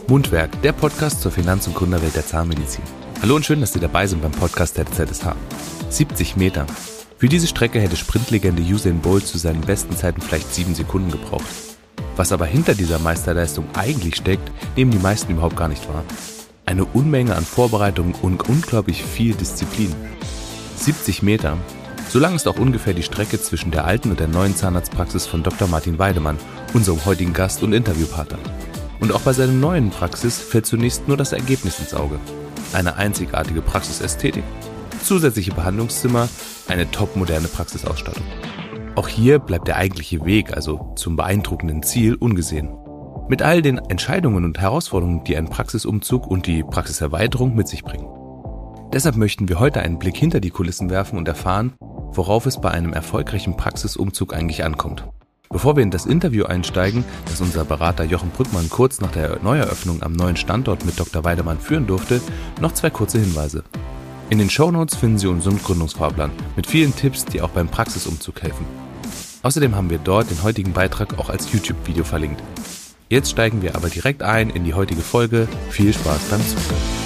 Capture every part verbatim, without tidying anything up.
Mundwerk, der Podcast zur Finanz- und Gründerwelt der Zahnmedizin. Hallo und schön, dass Sie dabei sind beim Podcast der Z S H. siebzig Meter. Für diese Strecke hätte Sprintlegende Usain Bolt zu seinen besten Zeiten vielleicht sieben Sekunden gebraucht. Was aber hinter dieser Meisterleistung eigentlich steckt, nehmen die meisten überhaupt gar nicht wahr. Eine Unmenge an Vorbereitung und unglaublich viel Disziplin. siebzig Meter. So lang ist auch ungefähr die Strecke zwischen der alten und der neuen Zahnarztpraxis von Doktor Martin Weidemann, unserem heutigen Gast und Interviewpartner. Und auch bei seiner neuen Praxis fällt zunächst nur das Ergebnis ins Auge. Eine einzigartige Praxisästhetik, zusätzliche Behandlungszimmer, eine topmoderne Praxisausstattung. Auch hier bleibt der eigentliche Weg, also zum beeindruckenden Ziel, ungesehen. Mit all den Entscheidungen und Herausforderungen, die ein Praxisumzug und die Praxiserweiterung mit sich bringen. Deshalb möchten wir heute einen Blick hinter die Kulissen werfen und erfahren, worauf es bei einem erfolgreichen Praxisumzug eigentlich ankommt. Bevor wir in das Interview einsteigen, das unser Berater Jochen Brückmann kurz nach der Neueröffnung am neuen Standort mit Doktor Weidemann führen durfte, noch zwei kurze Hinweise. In den Shownotes finden Sie unseren Gründungsfahrplan mit vielen Tipps, die auch beim Praxisumzug helfen. Außerdem haben wir dort den heutigen Beitrag auch als YouTube-Video verlinkt. Jetzt steigen wir aber direkt ein in die heutige Folge. Viel Spaß beim Zuhören.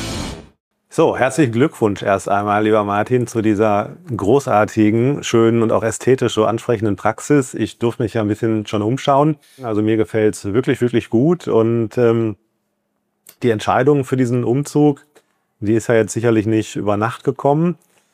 So, herzlichen Glückwunsch erst einmal, lieber Martin, zu dieser großartigen, schönen und auch ästhetisch so ansprechenden Praxis. Ich durfte mich ja ein bisschen schon umschauen. Also mir gefällt es wirklich, wirklich gut. Und ähm, die Entscheidung für diesen Umzug, die ist ja jetzt sicherlich nicht über Nacht gekommen.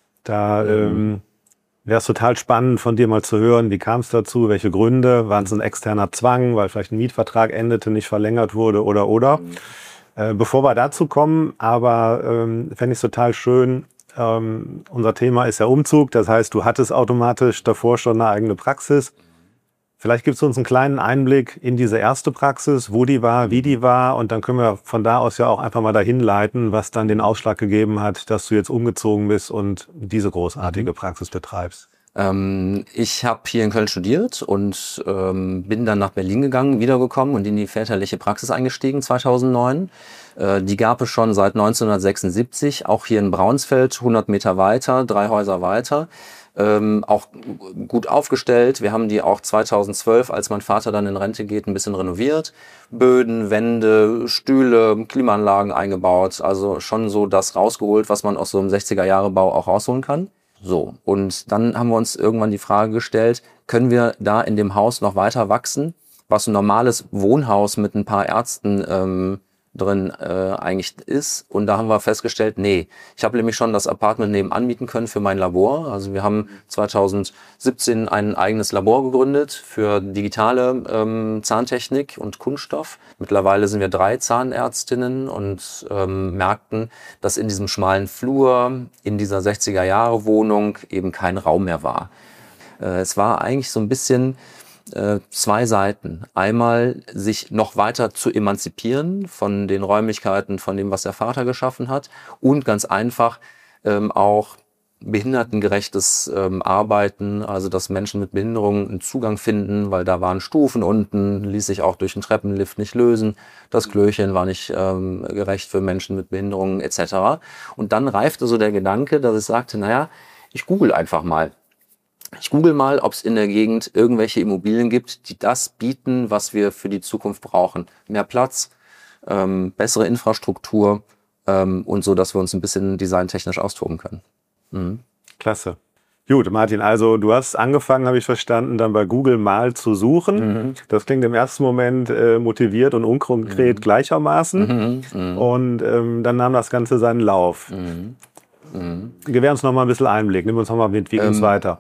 Da mhm. ähm, wäre es total spannend, von dir mal zu hören, wie kam es dazu, welche Gründe, waren es ein externer Zwang, weil vielleicht ein Mietvertrag endete, nicht verlängert wurde oder oder. Mhm. Äh, bevor wir dazu kommen, aber ähm, fände ich es total schön, ähm, unser Thema ist ja Umzug, das heißt, du hattest automatisch davor schon eine eigene Praxis. Vielleicht gibst du uns einen kleinen Einblick in diese erste Praxis, wo die war, wie die war, und dann können wir von da aus ja auch einfach mal dahin leiten, was dann den Ausschlag gegeben hat, dass du jetzt umgezogen bist und diese großartige mhm. Praxis betreibst. Ähm, ich habe hier in Köln studiert und ähm, bin dann nach Berlin gegangen, wiedergekommen und in die väterliche Praxis eingestiegen zweitausendneun. Äh, die gab es schon seit neunzehnhundertsechsundsiebzig, auch hier in Braunsfeld, hundert Meter weiter, drei Häuser weiter. Ähm, auch gut aufgestellt. Wir haben die auch zweitausendzwölf, als mein Vater dann in Rente geht, ein bisschen renoviert. Böden, Wände, Stühle, Klimaanlagen eingebaut. Also schon so das rausgeholt, was man aus so einem sechziger-Jahre-Bau auch rausholen kann. So, und dann haben wir uns irgendwann die Frage gestellt, können wir da in dem Haus noch weiter wachsen, was ein normales Wohnhaus mit ein paar Ärzten ähm, drin äh, eigentlich ist. Und da haben wir festgestellt, nee, ich habe nämlich schon das Apartment nebenan mieten können für mein Labor. Also wir haben zweitausendsiebzehn ein eigenes Labor gegründet für digitale ähm, Zahntechnik und Kunststoff. Mittlerweile sind wir drei Zahnärztinnen und ähm, merkten, dass in diesem schmalen Flur, in dieser sechziger-Jahre-Wohnung eben kein Raum mehr war. Äh, es war eigentlich so ein bisschen Äh, zwei Seiten. Einmal sich noch weiter zu emanzipieren von den Räumlichkeiten, von dem, was der Vater geschaffen hat, und ganz einfach ähm, auch behindertengerechtes ähm, Arbeiten, also dass Menschen mit Behinderungen einen Zugang finden, weil da waren Stufen unten, ließ sich auch durch den Treppenlift nicht lösen, das Klöchen war nicht ähm, gerecht für Menschen mit Behinderungen et cetera. Und dann reifte so der Gedanke, dass ich sagte, naja, ich google einfach mal. Ich google mal, ob es in der Gegend irgendwelche Immobilien gibt, die das bieten, was wir für die Zukunft brauchen. Mehr Platz, ähm, bessere Infrastruktur ähm, und so, dass wir uns ein bisschen designtechnisch austoben können. Mhm. Klasse. Gut, Martin, also du hast angefangen, habe ich verstanden, dann bei Google mal zu suchen. Mhm. Das klingt im ersten Moment äh, motiviert und unkonkret mhm. gleichermaßen. Mhm. Und ähm, dann nahm das Ganze seinen Lauf. Mhm. Mhm. Gewähr uns noch mal ein bisschen Einblick, nimm uns noch mal mit, wie geht's ähm, weiter?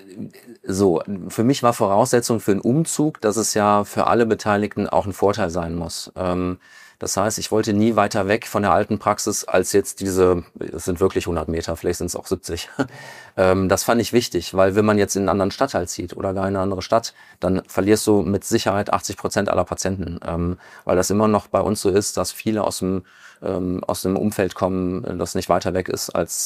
So, für mich war Voraussetzung für einen Umzug, dass es ja für alle Beteiligten auch ein Vorteil sein muss. Ähm, das heißt, ich wollte nie weiter weg von der alten Praxis als jetzt diese, es sind wirklich hundert Meter, vielleicht sind es auch siebzig. ähm, das fand ich wichtig, weil wenn man jetzt in einen anderen Stadtteil zieht oder gar in eine andere Stadt, dann verlierst du mit Sicherheit achtzig Prozent aller Patienten, ähm, weil das immer noch bei uns so ist, dass viele aus dem, ähm, aus dem Umfeld kommen, das nicht weiter weg ist als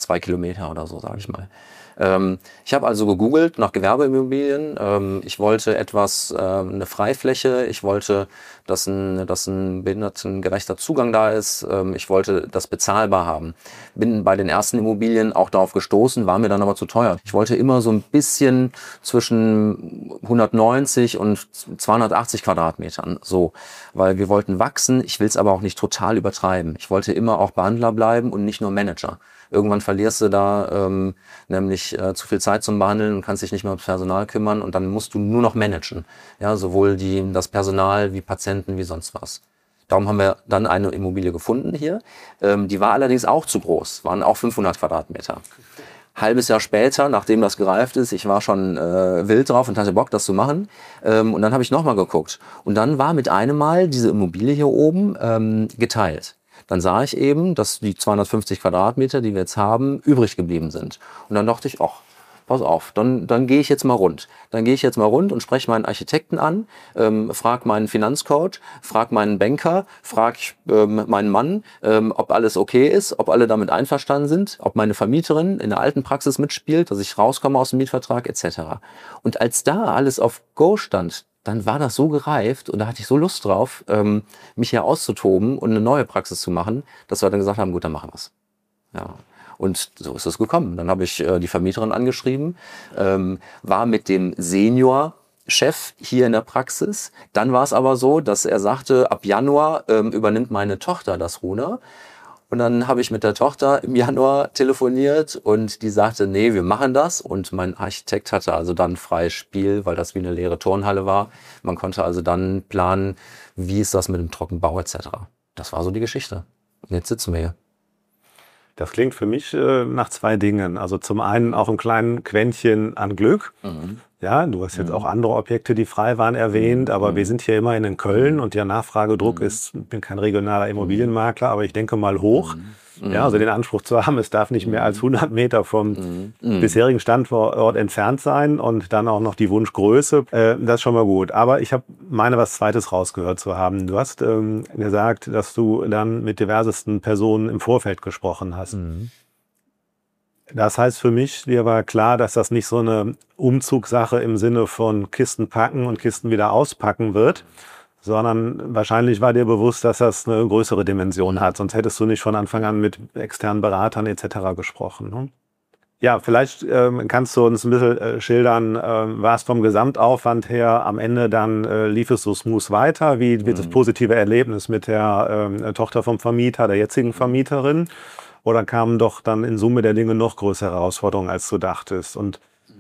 zwei Kilometer oder so, sage ich mal. Ähm, ich habe also gegoogelt nach Gewerbeimmobilien. Ähm, ich wollte etwas, äh, eine Freifläche. Ich wollte, dass ein, dass ein behindertengerechter Zugang da ist. Ähm, ich wollte das bezahlbar haben. Bin bei den ersten Immobilien auch darauf gestoßen, war mir dann aber zu teuer. Ich wollte immer so ein bisschen zwischen hundertneunzig und zweihundertachtzig Quadratmetern, so, weil wir wollten wachsen. Ich will es aber auch nicht total übertreiben. Ich wollte immer auch Behandler bleiben und nicht nur Manager. Irgendwann verlierst du da ähm, nämlich äh, zu viel Zeit zum Behandeln und kannst dich nicht mehr ums Personal kümmern und dann musst du nur noch managen. Ja, sowohl die, das Personal wie Patienten wie sonst was. Darum haben wir dann eine Immobilie gefunden hier. Ähm, die war allerdings auch zu groß, waren auch fünfhundert Quadratmeter. Halbes Jahr später, nachdem das gereift ist, ich war schon äh, wild drauf und hatte Bock, das zu machen. Ähm, und dann habe ich nochmal geguckt. Und dann war mit einem Mal diese Immobilie hier oben ähm, geteilt. Dann sah ich eben, dass die zweihundertfünfzig Quadratmeter, die wir jetzt haben, übrig geblieben sind. Und dann dachte ich, ach, pass auf, dann, dann gehe ich jetzt mal rund. Dann gehe ich jetzt mal rund und spreche meinen Architekten an, ähm, frage meinen Finanzcoach, frage meinen Banker, frage ähm, meinen Mann, ähm, ob alles okay ist, ob alle damit einverstanden sind, ob meine Vermieterin in der alten Praxis mitspielt, dass ich rauskomme aus dem Mietvertrag et cetera. Und als da alles auf Go stand, dann war das so gereift und da hatte ich so Lust drauf, ähm, mich hier auszutoben und eine neue Praxis zu machen, dass wir dann gesagt haben, gut, dann machen wir's. Ja. Und so ist es gekommen. Dann habe ich äh, die Vermieterin angeschrieben, ähm, war mit dem Senior-Chef hier in der Praxis. Dann war es aber so, dass er sagte, ab Januar ähm, übernimmt meine Tochter das Ruder. Und dann habe ich mit der Tochter im Januar telefoniert und die sagte, nee, wir machen das. Und mein Architekt hatte also dann freies Spiel, weil das wie eine leere Turnhalle war. Man konnte also dann planen, wie ist das mit dem Trockenbau et cetera. Das war so die Geschichte. Und jetzt sitzen wir hier. Das klingt für mich äh, nach zwei Dingen. Also zum einen auch ein kleines Quäntchen an Glück. Mhm. Ja, du hast jetzt mhm. auch andere Objekte, die frei waren, erwähnt, aber mhm. wir sind hier immerhin in Köln und der Nachfragedruck mhm. ist, ich bin kein regionaler Immobilienmakler, aber ich denke mal hoch. Mhm. Ja, also den Anspruch zu haben, es darf nicht mehr als hundert Meter vom mhm. bisherigen Standort entfernt sein und dann auch noch die Wunschgröße. Äh, das ist schon mal gut. Aber ich habe meine was Zweites rausgehört zu haben. Du hast ähm, gesagt, dass du dann mit diversesten Personen im Vorfeld gesprochen hast. Mhm. Das heißt für mich, mir war klar, dass das nicht so eine Umzugssache im Sinne von Kisten packen und Kisten wieder auspacken wird, sondern wahrscheinlich war dir bewusst, dass das eine größere Dimension hat. Sonst hättest du nicht von Anfang an mit externen Beratern et cetera gesprochen. Ne? Ja, vielleicht ähm, kannst du uns ein bisschen äh, schildern, äh, war es vom Gesamtaufwand her am Ende dann äh, lief es so smooth weiter? Wie wird das positive Erlebnis mit der äh, Tochter vom Vermieter, der jetzigen Vermieterin? Oder kamen doch dann in Summe der Dinge noch größere Herausforderungen, als du dachtest? Und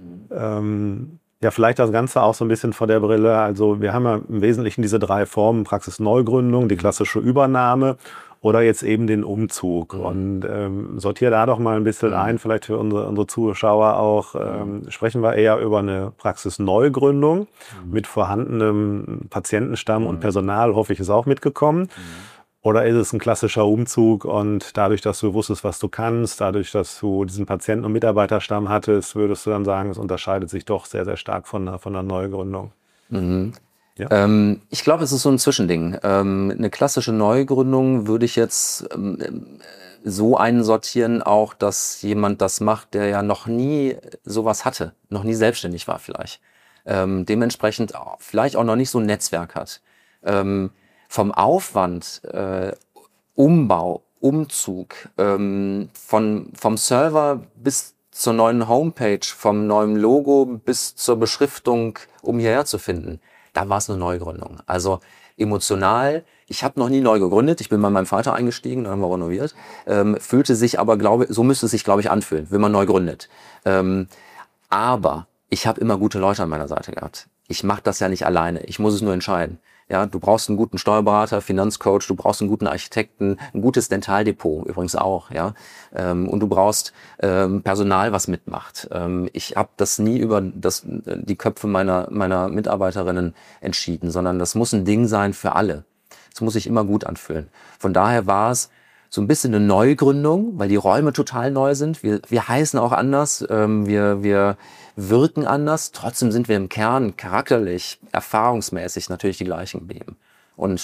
ähm, ja, vielleicht das Ganze auch so ein bisschen vor der Brille. Also wir haben ja im Wesentlichen diese drei Formen: Praxisneugründung, die klassische Übernahme oder jetzt eben den Umzug. Mhm. Und ähm, sortiere da doch mal ein bisschen mhm. ein, vielleicht für unsere, unsere Zuschauer auch. Ähm, sprechen wir eher über eine Praxisneugründung mhm. mit vorhandenem Patientenstamm mhm. und Personal, hoffe ich, ist auch mitgekommen. Mhm. Oder ist es ein klassischer Umzug und dadurch, dass du wusstest, was du kannst, dadurch, dass du diesen Patienten- und Mitarbeiterstamm hattest, würdest du dann sagen, es unterscheidet sich doch sehr, sehr stark von einer, von einer Neugründung? Mhm. Ja. Ähm, ich glaube, es ist so ein Zwischending. Ähm, eine klassische Neugründung würde ich jetzt ähm, so einsortieren, auch, dass jemand das macht, der ja noch nie sowas hatte, noch nie selbstständig war vielleicht. Ähm, dementsprechend auch, vielleicht auch noch nicht so ein Netzwerk hat. Ähm, Vom Aufwand, äh, Umbau, Umzug, ähm, von, vom Server bis zur neuen Homepage, vom neuen Logo bis zur Beschriftung, um hierher zu finden, da war es eine Neugründung. Also emotional, ich habe noch nie neu gegründet, ich bin bei meinem Vater eingestiegen, dann haben wir renoviert, ähm, fühlte sich aber, glaube so müsste es sich, glaube ich, anfühlen, wenn man neu gründet. Ähm, aber ich habe immer gute Leute an meiner Seite gehabt. Ich mache das ja nicht alleine, ich muss es nur entscheiden. Ja, du brauchst einen guten Steuerberater, Finanzcoach, du brauchst einen guten Architekten, ein gutes Dentaldepot übrigens auch, ja. Ähm, und du brauchst ähm, Personal, was mitmacht. Ähm, ich habe das nie über das, die Köpfe meiner meiner Mitarbeiterinnen entschieden, sondern das muss ein Ding sein für alle. Das muss sich immer gut anfühlen. Von daher war es so ein bisschen eine Neugründung, weil die Räume total neu sind. Wir, wir heißen auch anders, ähm, wir, wir wirken anders. Trotzdem sind wir im Kern charakterlich, erfahrungsmäßig natürlich die gleichen geblieben. Und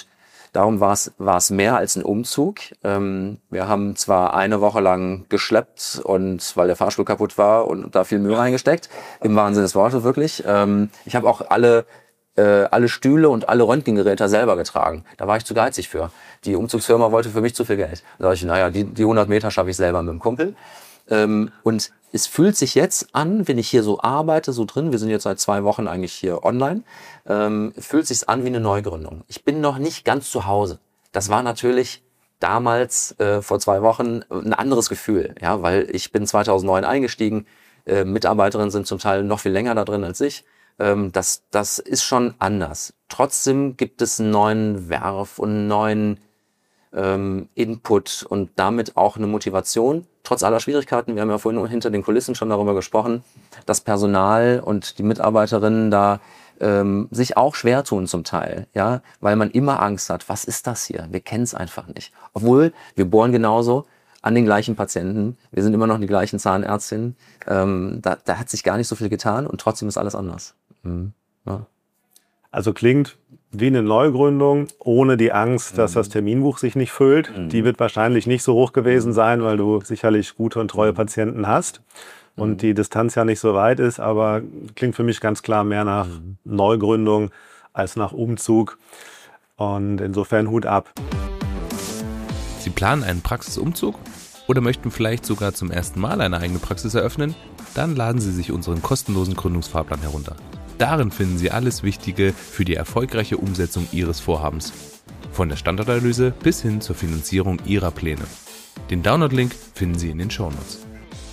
Darum war es war es mehr als ein Umzug. Ähm, wir haben zwar eine Woche lang geschleppt, und weil der Fahrstuhl kaputt war und da viel Mühe reingesteckt, im wahren Sinne des Wortes wirklich. Ähm, ich habe auch alle äh, alle Stühle und alle Röntgengeräte selber getragen. Da war ich zu geizig für. Die Umzugsfirma wollte für mich zu viel Geld. Da sag ich, naja, die, die hundert Meter schaffe ich selber mit dem Kumpel. Ähm, und es fühlt sich jetzt an, wenn ich hier so arbeite, so drin, wir sind jetzt seit zwei Wochen eigentlich hier online, ähm, fühlt sich an wie eine Neugründung. Ich bin noch nicht ganz zu Hause. Das war natürlich damals, äh, vor zwei Wochen, ein anderes Gefühl, ja, weil ich bin zweitausendneun eingestiegen, äh, Mitarbeiterinnen sind zum Teil noch viel länger da drin als ich. Ähm, das, das ist schon anders. Trotzdem gibt es einen neuen Werf und einen neuen ähm, Input und damit auch eine Motivation. Trotz aller Schwierigkeiten, wir haben ja vorhin hinter den Kulissen schon darüber gesprochen, dass Personal und die Mitarbeiterinnen da ähm, sich auch schwer tun zum Teil, ja, weil man immer Angst hat, was ist das hier? Wir kennen es einfach nicht. Obwohl, wir bohren genauso an den gleichen Patienten, wir sind immer noch die gleichen Zahnärztinnen, ähm, da, da hat sich gar nicht so viel getan und trotzdem ist alles anders. Mhm. Ja. Also klingt wie eine Neugründung, ohne die Angst, dass das Terminbuch sich nicht füllt. Mhm. Die wird wahrscheinlich nicht so hoch gewesen sein, weil du sicherlich gute und treue Patienten hast und mhm. die Distanz ja nicht so weit ist, aber klingt für mich ganz klar mehr nach mhm. Neugründung als nach Umzug. Und insofern Hut ab. Sie planen einen Praxisumzug oder möchten vielleicht sogar zum ersten Mal eine eigene Praxis eröffnen? Dann laden Sie sich unseren kostenlosen Gründungsfahrplan herunter. Darin finden Sie alles Wichtige für die erfolgreiche Umsetzung Ihres Vorhabens. Von der Standortanalyse bis hin zur Finanzierung Ihrer Pläne. Den Download-Link finden Sie in den Shownotes.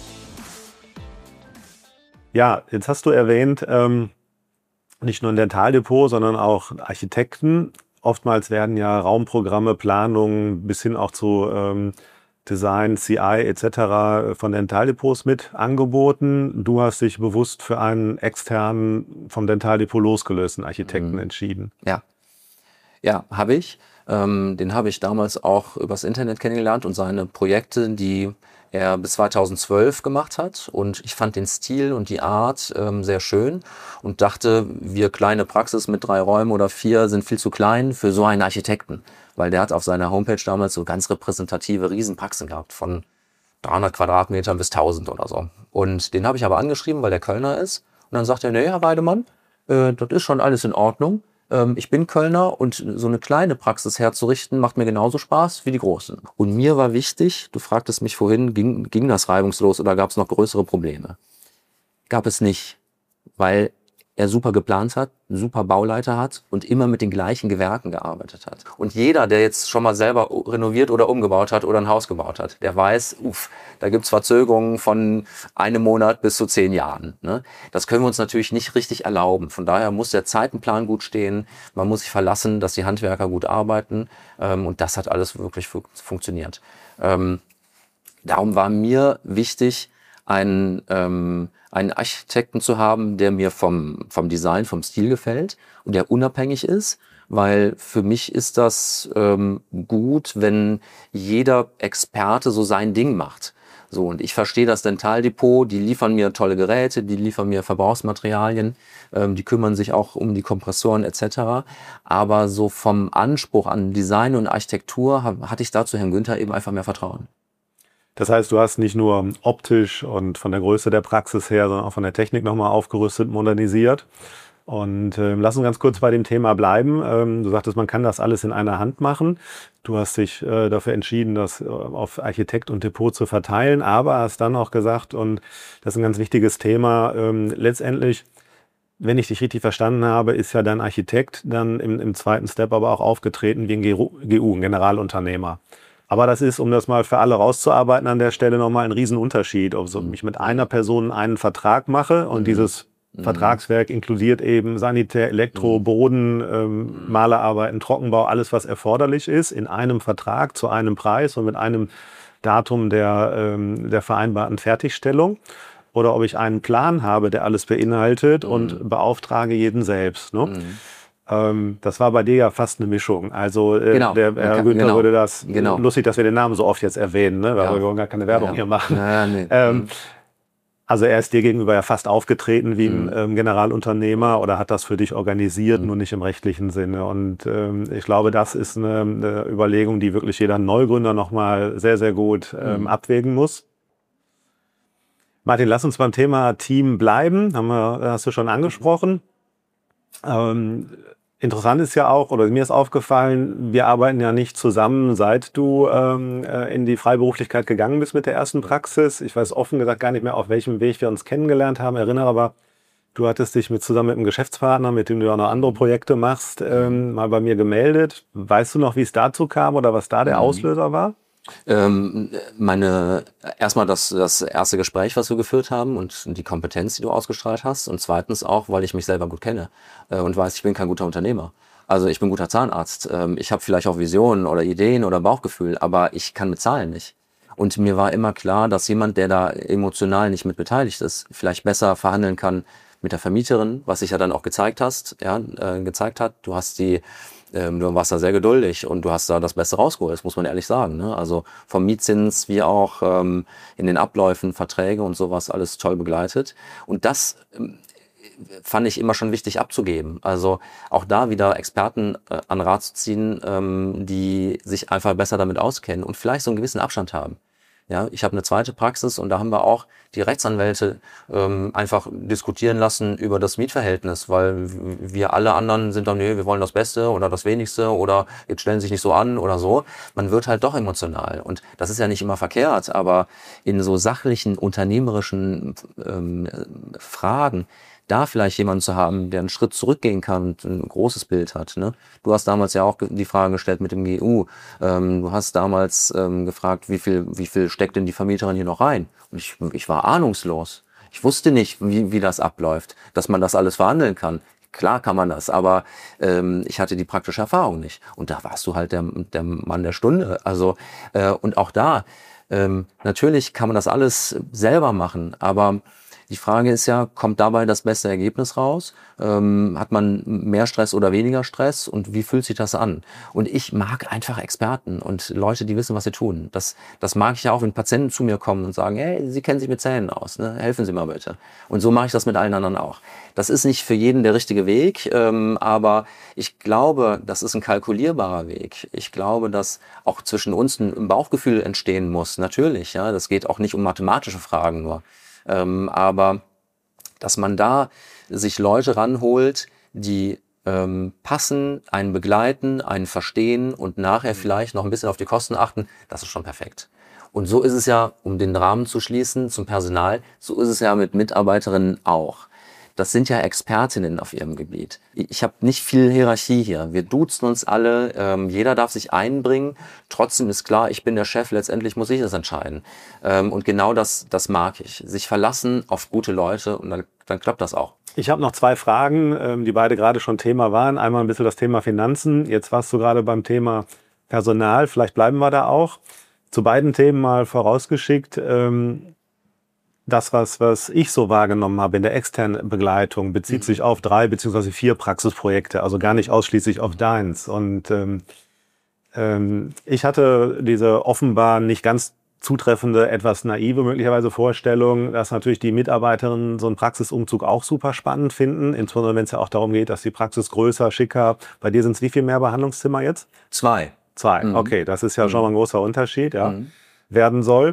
Ja, jetzt hast du erwähnt, ähm, nicht nur ein Dentaldepot, sondern auch Architekten. Oftmals werden ja Raumprogramme, Planungen bis hin auch zu ähm, Design, C I et cetera von Dentaldepots mit angeboten. Du hast dich bewusst für einen externen, vom Dentaldepot losgelösten Architekten mhm. entschieden. Ja, ja, habe ich. Ähm, den habe ich damals auch übers Internet kennengelernt und seine Projekte, die er bis zweitausendzwölf gemacht hat. Und ich fand den Stil und die Art ähm, sehr schön und dachte, wir kleine Praxis mit drei Räumen oder vier sind viel zu klein für so einen Architekten. Weil der hat auf seiner Homepage damals so ganz repräsentative Riesenpraxen gehabt, von dreihundert Quadratmetern bis tausend oder so. Und den habe ich aber angeschrieben, weil der Kölner ist. Und dann sagt er, nee, Herr Weidemann, äh, das ist schon alles in Ordnung. Ähm, ich bin Kölner und so eine kleine Praxis herzurichten macht mir genauso Spaß wie die großen. Und mir war wichtig, du fragtest mich vorhin, ging, ging das reibungslos oder gab es noch größere Probleme? Gab es nicht, weil er super geplant hat, einen super Bauleiter hat und immer mit den gleichen Gewerken gearbeitet hat. Und jeder, der jetzt schon mal selber renoviert oder umgebaut hat oder ein Haus gebaut hat, der weiß, uff, da gibt's Verzögerungen von einem Monat bis zu zehn Jahren. Ne? Das können wir uns natürlich nicht richtig erlauben. Von daher muss der Zeitenplan gut stehen. Man muss sich verlassen, dass die Handwerker gut arbeiten. Ähm, und das hat alles wirklich fu- funktioniert. Ähm, darum war mir wichtig, einen, ähm, einen Architekten zu haben, der mir vom, vom Design, vom Stil gefällt und der unabhängig ist, weil für mich ist das ähm, gut, wenn jeder Experte so sein Ding macht. So, und ich verstehe das Dentaldepot, die liefern mir tolle Geräte, die liefern mir Verbrauchsmaterialien, ähm, die kümmern sich auch um die Kompressoren et cetera. Aber so vom Anspruch an Design und Architektur hab, hatte ich dazu Herrn Günther eben einfach mehr Vertrauen. Das heißt, du hast nicht nur optisch und von der Größe der Praxis her, sondern auch von der Technik nochmal aufgerüstet, modernisiert. Und ähm, lass uns ganz kurz bei dem Thema bleiben. Ähm, du sagtest, man kann das alles in einer Hand machen. Du hast dich äh, dafür entschieden, das äh, auf Architekt und Depot zu verteilen, aber hast dann auch gesagt, und das ist ein ganz wichtiges Thema, ähm, letztendlich, wenn ich dich richtig verstanden habe, ist ja dein Architekt dann im, im zweiten Step aber auch aufgetreten wie ein G U, ein Generalunternehmer. Aber das ist, um das mal für alle rauszuarbeiten, an der Stelle nochmal ein Riesenunterschied, ob ich mit einer Person einen Vertrag mache und mhm. dieses mhm. Vertragswerk inkludiert eben Sanitär, Elektro, mhm. Boden, ähm, Malerarbeiten, Trockenbau, alles was erforderlich ist, in einem Vertrag zu einem Preis und mit einem Datum der, ähm, der vereinbarten Fertigstellung. Oder ob ich einen Plan habe, der alles beinhaltet mhm. und beauftrage jeden selbst. Ne? Mhm. Das war bei dir ja fast eine Mischung. Also äh, genau. der Herr Günther genau. würde das, genau. lustig, dass wir den Namen so oft jetzt erwähnen, ne? Weil ja. wir wollen gar keine Werbung ja. hier machen. Ja, nee. ähm, Also er ist dir gegenüber ja fast aufgetreten wie ein Mhm. ähm, Generalunternehmer oder hat das für dich organisiert, Mhm. nur nicht im rechtlichen Sinne. Und ähm, ich glaube, das ist eine, eine Überlegung, die wirklich jeder Neugründer nochmal sehr, sehr gut ähm, Mhm. abwägen muss. Martin, lass uns beim Thema Team bleiben. Haben wir, hast du schon angesprochen. Ähm, interessant ist ja auch, oder mir ist aufgefallen, wir arbeiten ja nicht zusammen, seit du ähm, äh, in die Freiberuflichkeit gegangen bist mit der ersten Praxis. Ich weiß offen gesagt gar nicht mehr, auf welchem Weg wir uns kennengelernt haben, erinnere aber, du hattest dich mit, zusammen mit einem Geschäftspartner, mit dem du auch noch andere Projekte machst, ähm, mal bei mir gemeldet. Weißt du noch, wie es dazu kam oder was da der Mhm. Auslöser war? Ähm, meine, erstmal das, das erste Gespräch, was wir geführt haben und die Kompetenz, die du ausgestrahlt hast. Und zweitens auch, weil ich mich selber gut kenne äh, und weiß, ich bin kein guter Unternehmer. Also ich bin guter Zahnarzt. Ähm, ich habe vielleicht auch Visionen oder Ideen oder Bauchgefühl, aber ich kann mit Zahlen nicht. Und mir war immer klar, dass jemand, der da emotional nicht mit beteiligt ist, vielleicht besser verhandeln kann mit der Vermieterin, was sich ja dann auch gezeigt hast, ja, äh, gezeigt hat. Du hast die Ähm, du warst da sehr geduldig und du hast da das Beste rausgeholt, das muss man ehrlich sagen. Ne? Also vom Mietzins wie auch ähm, in den Abläufen, Verträge und sowas, alles toll begleitet. Und das ähm, fand ich immer schon wichtig abzugeben. Also auch da wieder Experten äh, an Rat zu ziehen, ähm, die sich einfach besser damit auskennen und vielleicht so einen gewissen Abstand haben. Ja, ich habe eine zweite Praxis und da haben wir auch die Rechtsanwälte ähm, einfach diskutieren lassen über das Mietverhältnis, weil wir alle anderen sind dann, nee, wir wollen das Beste oder das Wenigste oder jetzt stellen sich nicht so an oder so. Man wird halt doch emotional und das ist ja nicht immer verkehrt, aber in so sachlichen, unternehmerischen ähm, Fragen da vielleicht jemanden zu haben, der einen Schritt zurückgehen kann und ein großes Bild hat. Ne? Du hast damals ja auch die Frage gestellt mit dem G U. Ähm, du hast damals ähm, gefragt, wie viel, wie viel steckt denn die Vermieterin hier noch rein? Und ich, ich war ahnungslos. Ich wusste nicht, wie, wie das abläuft, dass man das alles verhandeln kann. Klar kann man das, aber ähm, ich hatte die praktische Erfahrung nicht. Und da warst du halt der, der Mann der Stunde. Also äh, und auch da, ähm, natürlich kann man das alles selber machen, aber die Frage ist ja, kommt dabei das beste Ergebnis raus? Ähm, hat man mehr Stress oder weniger Stress? Und wie fühlt sich das an? Und ich mag einfach Experten und Leute, die wissen, was sie tun. Das, das mag ich ja auch, wenn Patienten zu mir kommen und sagen, hey, Sie kennen sich mit Zähnen aus, ne? Helfen Sie mal bitte. Und so mache ich das mit allen anderen auch. Das ist nicht für jeden der richtige Weg, ähm, aber ich glaube, das ist ein kalkulierbarer Weg. Ich glaube, dass auch zwischen uns ein Bauchgefühl entstehen muss. Natürlich, ja, das geht auch nicht um mathematische Fragen nur. Ähm, aber dass man da sich Leute ranholt, die ähm, passen, einen begleiten, einen verstehen und nachher vielleicht noch ein bisschen auf die Kosten achten, das ist schon perfekt. Und so ist es ja, um den Rahmen zu schließen zum Personal, so ist es ja mit Mitarbeiterinnen auch. Das sind ja Expertinnen auf ihrem Gebiet. Ich habe nicht viel Hierarchie hier. Wir duzen uns alle, ähm, jeder darf sich einbringen. Trotzdem ist klar, ich bin der Chef, letztendlich muss ich das entscheiden. Ähm, und genau das, das mag ich. Sich verlassen auf gute Leute und dann, dann klappt das auch. Ich habe noch zwei Fragen, ähm, die beide gerade schon Thema waren. Einmal ein bisschen das Thema Finanzen. Jetzt warst du gerade beim Thema Personal. Vielleicht bleiben wir da auch. Zu beiden Themen mal vorausgeschickt. Ähm, Das, was, was ich so wahrgenommen habe in der externen Begleitung, bezieht sich auf drei beziehungsweise vier Praxisprojekte, also gar nicht ausschließlich auf deins. Und ähm, ähm, ich hatte diese offenbar nicht ganz zutreffende, etwas naive möglicherweise Vorstellung, dass natürlich die Mitarbeiterinnen so einen Praxisumzug auch super spannend finden, insbesondere wenn es ja auch darum geht, dass die Praxis größer, schicker. Bei dir sind es wie viel mehr Behandlungszimmer jetzt? Zwei. Zwei, Mhm. okay, das ist ja Mhm. schon mal ein großer Unterschied, ja, Mhm. werden soll.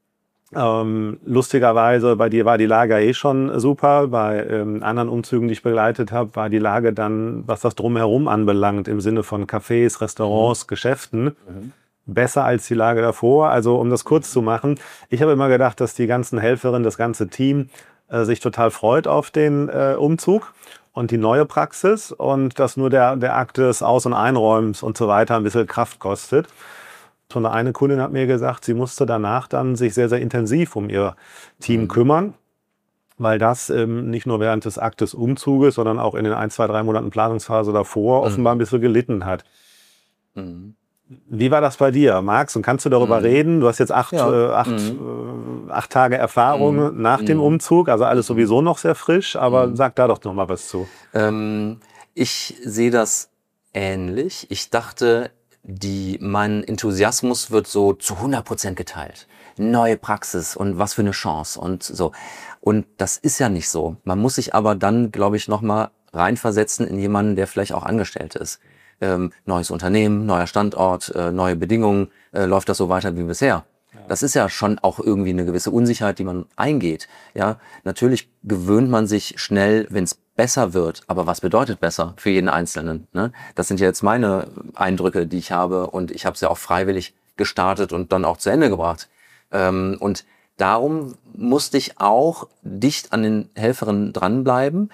Ähm, lustigerweise, bei dir war die Lage eh schon super. Bei ähm, anderen Umzügen, die ich begleitet habe, war die Lage dann, was das Drumherum anbelangt, im Sinne von Cafés, Restaurants, mhm. Geschäften, mhm. besser als die Lage davor. Also um das kurz zu machen, ich habe immer gedacht, dass die ganzen Helferinnen, das ganze Team äh, sich total freut auf den äh, Umzug und die neue Praxis und dass nur der, der Akt des Aus- und Einräumens und so weiter ein bisschen Kraft kostet. Und eine Kundin hat mir gesagt, sie musste danach dann sich sehr, sehr intensiv um ihr Team mhm. kümmern, weil das ähm, nicht nur während des Aktes Umzuges, sondern auch in den ein, zwei, drei Monaten Planungsphase davor mhm. offenbar ein bisschen gelitten hat. Mhm. Wie war das bei dir, Max? Und kannst du darüber mhm. reden? Du hast jetzt acht, ja. äh, acht, mhm. äh, acht Tage Erfahrung mhm. nach mhm. dem Umzug, also alles sowieso noch sehr frisch, aber mhm. sag da doch noch mal was zu. Ähm, ich sehe das ähnlich. Ich dachte die, mein Enthusiasmus wird so zu hundert Prozent geteilt. Neue Praxis und was für eine Chance und so. Und das ist ja nicht so. Man muss sich aber dann, glaube ich, nochmal reinversetzen in jemanden, der vielleicht auch angestellt ist. Ähm, neues Unternehmen, neuer Standort, äh, neue Bedingungen, äh, läuft das so weiter wie bisher? Ja. Das ist ja schon auch irgendwie eine gewisse Unsicherheit, die man eingeht. Ja, natürlich gewöhnt man sich schnell, wenn es besser wird. Aber was bedeutet besser für jeden Einzelnen? Ne? Das sind ja jetzt meine Eindrücke, die ich habe. Und ich habe es ja auch freiwillig gestartet und dann auch zu Ende gebracht. Ähm, und darum musste ich auch dicht an den Helferinnen dranbleiben.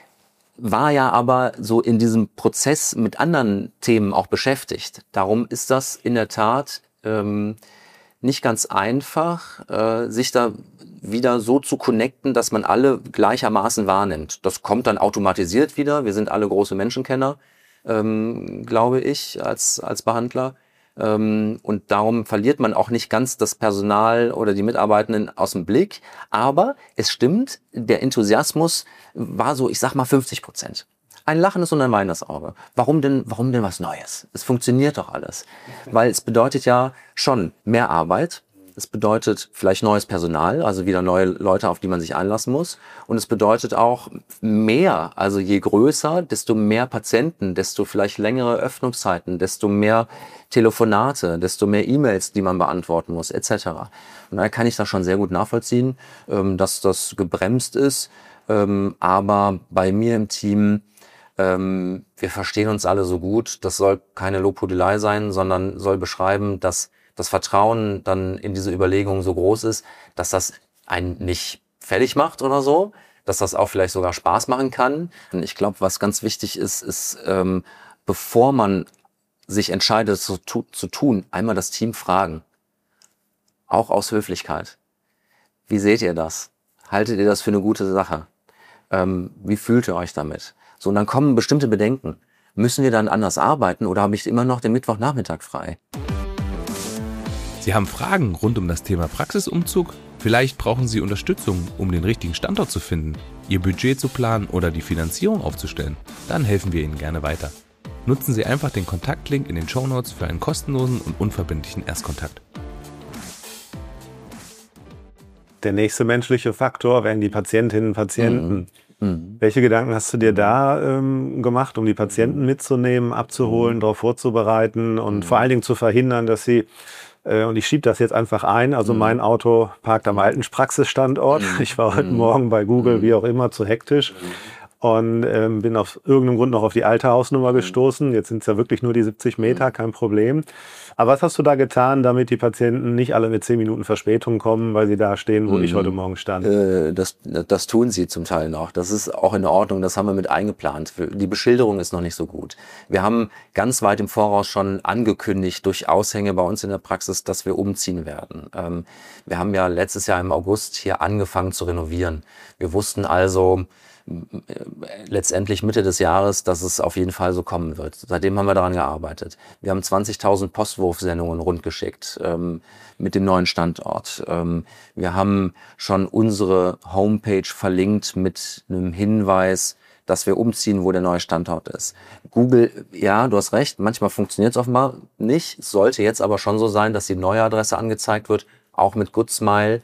War ja aber so in diesem Prozess mit anderen Themen auch beschäftigt. Darum ist das in der Tat ähm, nicht ganz einfach, äh, sich da wieder so zu connecten, dass man alle gleichermaßen wahrnimmt. Das kommt dann automatisiert wieder. Wir sind alle große Menschenkenner, ähm, glaube ich, als, als Behandler. Ähm, und darum verliert man auch nicht ganz das Personal oder die Mitarbeitenden aus dem Blick. Aber es stimmt, der Enthusiasmus war so, ich sag mal, fünfzig Prozent. Ein lachendes und ein weinendes Auge. Warum denn, warum denn was Neues? Es funktioniert doch alles. Weil es bedeutet ja schon mehr Arbeit. Es bedeutet vielleicht neues Personal, also wieder neue Leute, auf die man sich einlassen muss. Und es bedeutet auch mehr, also je größer, desto mehr Patienten, desto vielleicht längere Öffnungszeiten, desto mehr Telefonate, desto mehr E-Mails, die man beantworten muss, et cetera. Und daher kann ich das schon sehr gut nachvollziehen, dass das gebremst ist. Aber bei mir im Team, wir verstehen uns alle so gut. Das soll keine Lobhudelei sein, sondern soll beschreiben, dass das Vertrauen dann in diese Überlegungen so groß ist, dass das einen nicht fertig macht oder so, dass das auch vielleicht sogar Spaß machen kann. Und ich glaube, was ganz wichtig ist, ist, ähm, bevor man sich entscheidet zu, zu tun, einmal das Team fragen. Auch aus Höflichkeit. Wie seht ihr das? Haltet ihr das für eine gute Sache? Ähm, wie fühlt ihr euch damit? So, und dann kommen bestimmte Bedenken. Müssen wir dann anders arbeiten oder habe ich immer noch den Mittwochnachmittag frei? Sie haben Fragen rund um das Thema Praxisumzug? Vielleicht brauchen Sie Unterstützung, um den richtigen Standort zu finden, Ihr Budget zu planen oder die Finanzierung aufzustellen? Dann helfen wir Ihnen gerne weiter. Nutzen Sie einfach den Kontaktlink in den Shownotes für einen kostenlosen und unverbindlichen Erstkontakt. Der nächste menschliche Faktor wären die Patientinnen und Patienten. Mhm. Mhm. Welche Gedanken hast du dir da ähm, gemacht, um die Patienten mitzunehmen, abzuholen, mhm. darauf vorzubereiten und mhm. vor allen Dingen zu verhindern, dass sie, äh, und ich schiebe das jetzt einfach ein, also mhm. mein Auto parkt am alten Praxisstandort. Mhm. Ich war heute mhm. Morgen bei Google, mhm. wie auch immer, zu hektisch. Mhm. Und ähm, bin aus irgendeinem Grund noch auf die alte Hausnummer gestoßen. Jetzt sind es ja wirklich nur die siebzig Meter, kein Problem. Aber was hast du da getan, damit die Patienten nicht alle mit zehn Minuten Verspätung kommen, weil sie da stehen, wo mhm. ich heute Morgen stand? Äh, das, das tun sie zum Teil noch. Das ist auch in Ordnung, das haben wir mit eingeplant. Die Beschilderung ist noch nicht so gut. Wir haben ganz weit im Voraus schon angekündigt durch Aushänge bei uns in der Praxis, dass wir umziehen werden. Ähm, wir haben ja letztes Jahr im August hier angefangen zu renovieren. Wir wussten also letztendlich Mitte des Jahres, dass es auf jeden Fall so kommen wird. Seitdem haben wir daran gearbeitet. Wir haben zwanzigtausend Postwurfsendungen rundgeschickt ähm, mit dem neuen Standort. Ähm, wir haben schon unsere Homepage verlinkt mit einem Hinweis, dass wir umziehen, wo der neue Standort ist. Google, ja, du hast recht, manchmal funktioniert es offenbar nicht. Es sollte jetzt aber schon so sein, dass die neue Adresse angezeigt wird, auch mit Good Smile.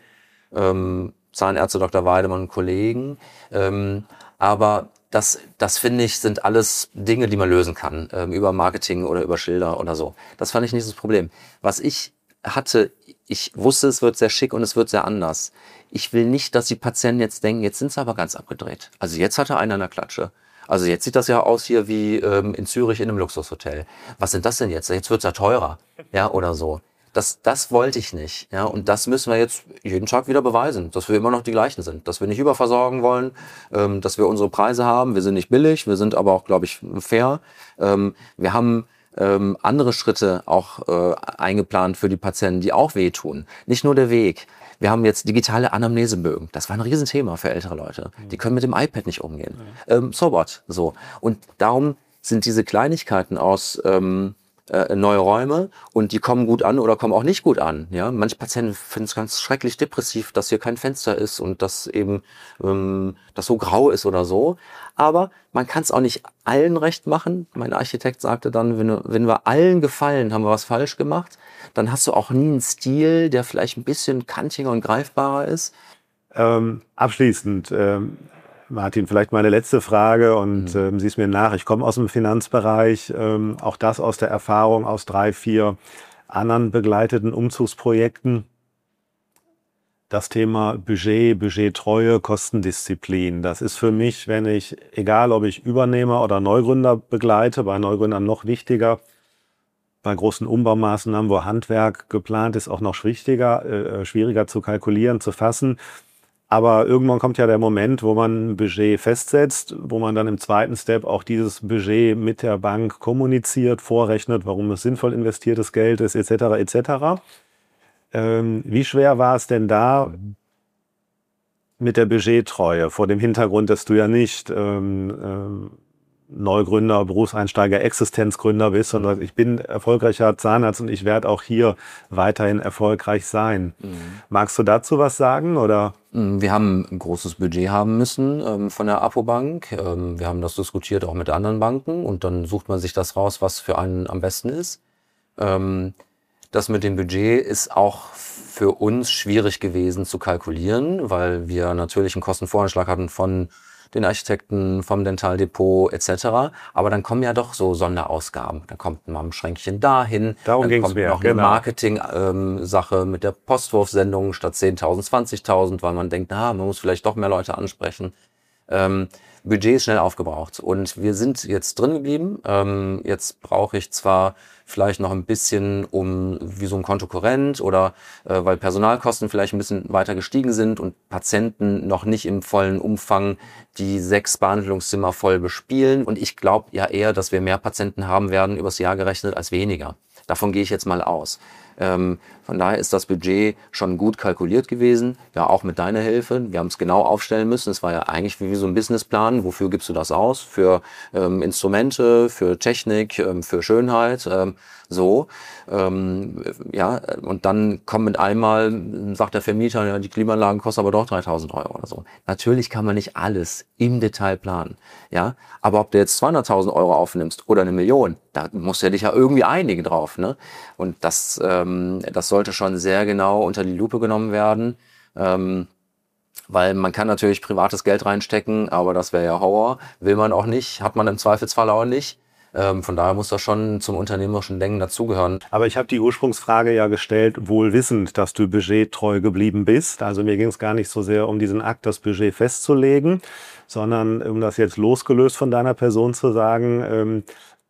Ähm, Zahnärzte Doktor Weidemann und Kollegen. Ähm, aber das, das finde ich, sind alles Dinge, die man lösen kann, ähm, über Marketing oder über Schilder oder so. Das fand ich nicht das Problem. Was ich hatte, ich wusste, es wird sehr schick und es wird sehr anders. Ich will nicht, dass die Patienten jetzt denken, jetzt sind sie aber ganz abgedreht. Also jetzt hat er einen an der Klatsche. Also jetzt sieht das ja aus hier wie ähm, in Zürich in einem Luxushotel. Was sind das denn jetzt? Jetzt wird's ja teurer, ja, oder so. Das, das wollte ich nicht, ja, und das müssen wir jetzt jeden Tag wieder beweisen, dass wir immer noch die gleichen sind, dass wir nicht überversorgen wollen, ähm, dass wir unsere Preise haben, wir sind nicht billig, wir sind aber auch, glaube ich, fair. Ähm, wir haben ähm, andere Schritte auch äh, eingeplant für die Patienten, die auch wehtun. Nicht nur der Weg. Wir haben jetzt digitale Anamnesebögen. Das war ein Riesenthema für ältere Leute. Die können mit dem iPad nicht umgehen. Ähm, so what? So. Und darum sind diese Kleinigkeiten aus ähm, äh, neue Räume und die kommen gut an oder kommen auch nicht gut an. Ja, manche Patienten finden es ganz schrecklich depressiv, dass hier kein Fenster ist und dass eben ähm, das so grau ist oder so. Aber man kann es auch nicht allen recht machen. Mein Architekt sagte dann, wenn, wenn wir allen gefallen, haben wir was falsch gemacht. Dann hast du auch nie einen Stil, der vielleicht ein bisschen kantiger und greifbarer ist. Ähm, abschließend, ähm, Martin, vielleicht meine letzte Frage und ähm, sieh's mir nach. Ich komme aus dem Finanzbereich, ähm, auch das aus der Erfahrung aus drei, vier anderen begleiteten Umzugsprojekten. Das Thema Budget, Budgettreue, Kostendisziplin. Das ist für mich, wenn ich, egal ob ich Übernehmer oder Neugründer begleite, bei Neugründern noch wichtiger, bei großen Umbaumaßnahmen, wo Handwerk geplant ist, auch noch wichtiger, äh, schwieriger zu kalkulieren, zu fassen. Aber irgendwann kommt ja der Moment, wo man ein Budget festsetzt, wo man dann im zweiten Step auch dieses Budget mit der Bank kommuniziert, vorrechnet, warum es sinnvoll investiertes Geld ist, et cetera et cetera. Ähm, wie schwer war es denn da mit der Budgettreue, vor dem Hintergrund, dass du ja nicht ähm, ähm, Neugründer, Berufseinsteiger, Existenzgründer bist, sondern ich bin erfolgreicher Zahnarzt und ich werde auch hier weiterhin erfolgreich sein. Mhm. Magst du dazu was sagen, oder? Wir haben ein großes Budget haben müssen ähm, von der Apobank. Ähm, wir haben das diskutiert auch mit anderen Banken und dann sucht man sich das raus, was für einen am besten ist. Ähm, das mit dem Budget ist auch für uns schwierig gewesen zu kalkulieren, weil wir natürlich einen Kostenvoranschlag hatten von den Architekten, vom Dentaldepot et cetera. Aber dann kommen ja doch so Sonderausgaben. Da kommt mal ein Schränkchen dahin. Darum dann kommt mir, noch genau. eine Marketing-Sache ähm, mit der Postwurfsendung statt zehntausend, zwanzigtausend, weil man denkt, na, man muss vielleicht doch mehr Leute ansprechen. Ähm, Budget ist schnell aufgebraucht und wir sind jetzt drin geblieben. Ähm, jetzt brauche ich zwar vielleicht noch ein bisschen um wie so ein Kontokorrent oder äh, weil Personalkosten vielleicht ein bisschen weiter gestiegen sind und Patienten noch nicht im vollen Umfang die sechs Behandlungszimmer voll bespielen. Und ich glaube ja eher, dass wir mehr Patienten haben werden übers Jahr gerechnet als weniger. Davon gehe ich jetzt mal aus. Ähm, von daher ist das Budget schon gut kalkuliert gewesen, ja auch mit deiner Hilfe. Wir haben es genau aufstellen müssen. Es war ja eigentlich wie so ein Businessplan. Wofür gibst du das aus? Für ähm, Instrumente, für Technik, ähm, für Schönheit, ähm, so. Ähm, ja, und dann kommt mit einmal, sagt der Vermieter, ja, die Klimaanlagen kosten aber doch dreitausend Euro oder so. Natürlich kann man nicht alles im Detail planen, ja. Aber ob du jetzt zweihunderttausend Euro aufnimmst oder eine Million, da musst du dich ja irgendwie einigen drauf, ne? Und das, ähm, das sollte schon sehr genau unter die Lupe genommen werden, ähm, weil man kann natürlich privates Geld reinstecken, aber das wäre ja Horror, will man auch nicht, hat man im Zweifelsfall auch nicht. Ähm, von daher muss das schon zum unternehmerischen Denken dazugehören. Aber ich habe die Ursprungsfrage ja gestellt, wohl wissend, dass du budgettreu geblieben bist. Also mir ging es gar nicht so sehr um diesen Akt, das Budget festzulegen, sondern um das jetzt losgelöst von deiner Person zu sagen, ähm,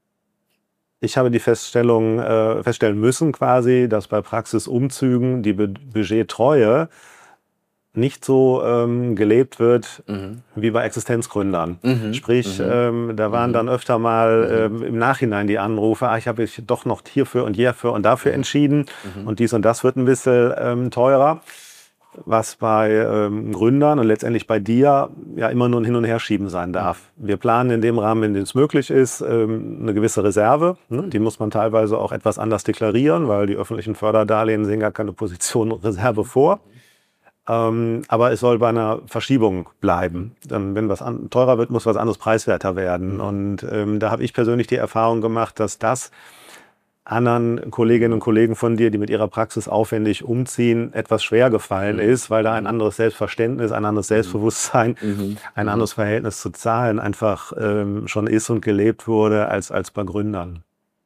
ich habe die Feststellung äh, feststellen müssen quasi, dass bei Praxisumzügen die Budgettreue nicht so ähm, gelebt wird mhm. wie bei Existenzgründern. Mhm. Sprich, mhm. ähm, da waren mhm. dann öfter mal ähm, im Nachhinein die Anrufe, ah, ich habe mich doch noch hierfür und hierfür und dafür mhm. entschieden mhm. und dies und das wird ein bisschen ähm, teurer, was bei ähm, Gründern und letztendlich bei dir ja immer nur ein Hin- und Herschieben sein darf. Mhm. Wir planen in dem Rahmen, in dem es möglich ist, ähm, eine gewisse Reserve. Ne? Die muss man teilweise auch etwas anders deklarieren, weil die öffentlichen Förderdarlehen sehen gar keine Position Reserve vor. Ähm, aber es soll bei einer Verschiebung bleiben. Dann, wenn was an, teurer wird, muss was anderes preiswerter werden. Mhm. Und ähm, da habe ich persönlich die Erfahrung gemacht, dass das anderen Kolleginnen und Kollegen von dir, die mit ihrer Praxis aufwendig umziehen, etwas schwer gefallen mhm. ist, weil da ein anderes Selbstverständnis, ein anderes Selbstbewusstsein, mhm. ein anderes Verhältnis zu Zahlen einfach ähm, schon ist und gelebt wurde als, als bei Gründern.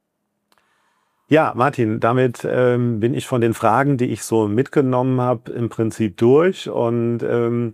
Ja, Martin, damit ähm, bin ich von den Fragen, die ich so mitgenommen habe, im Prinzip durch. Und ähm,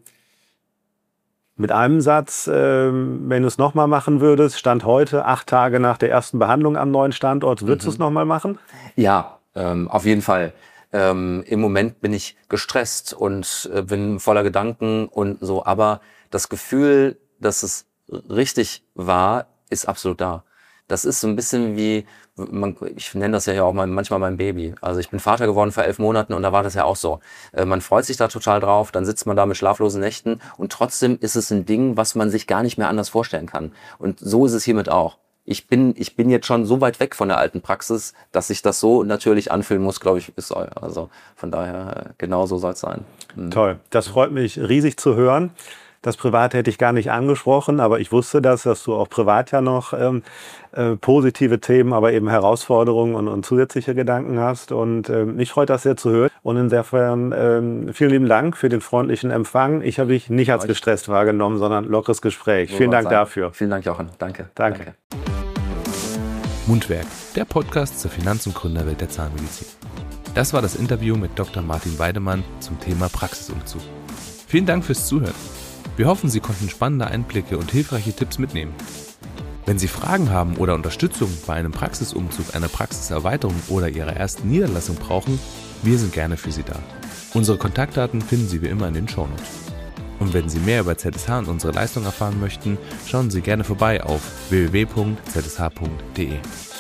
mit einem Satz, ähm, wenn du es nochmal machen würdest, Stand heute, acht Tage nach der ersten Behandlung am neuen Standort, würdest mhm. du es nochmal machen? Ja, ähm, auf jeden Fall. Ähm, im Moment bin ich gestresst und äh, bin voller Gedanken und so. Aber das Gefühl, dass es richtig war, ist absolut da. Das ist so ein bisschen wie, man, ich nenne das ja auch mal, manchmal mein Baby. Also ich bin Vater geworden vor elf Monaten und da war das ja auch so. Äh, man freut sich da total drauf, dann sitzt man da mit schlaflosen Nächten und trotzdem ist es ein Ding, was man sich gar nicht mehr anders vorstellen kann. Und so ist es hiermit auch. ich bin, ich bin jetzt schon so weit weg von der alten Praxis, dass sich das so natürlich anfühlen muss, glaube ich, ist also von daher genau so soll es sein. Mhm. Toll, das freut mich riesig zu hören. Das Private hätte ich gar nicht angesprochen, aber ich wusste das, dass du auch privat ja noch ähm, äh, positive Themen, aber eben Herausforderungen und, und zusätzliche Gedanken hast. Und ähm, mich freut das sehr zu hören. Und insofern ähm, vielen lieben Dank für den freundlichen Empfang. Ich habe dich nicht als gestresst wahrgenommen, sondern lockeres Gespräch. So vielen Dank sein. dafür. Vielen Dank, Jochen. Danke. Danke. Danke. Mundwerk, der Podcast zur Finanz- und Gründerwelt der Zahnmedizin. Das war das Interview mit Doktor Martin Weidemann zum Thema Praxisumzug. Vielen Dank fürs Zuhören. Wir hoffen, Sie konnten spannende Einblicke und hilfreiche Tipps mitnehmen. Wenn Sie Fragen haben oder Unterstützung bei einem Praxisumzug, einer Praxiserweiterung oder Ihrer ersten Niederlassung brauchen, wir sind gerne für Sie da. Unsere Kontaktdaten finden Sie wie immer in den Shownotes. Und wenn Sie mehr über Z S H und unsere Leistung erfahren möchten, schauen Sie gerne vorbei auf w w w punkt z s h punkt d e.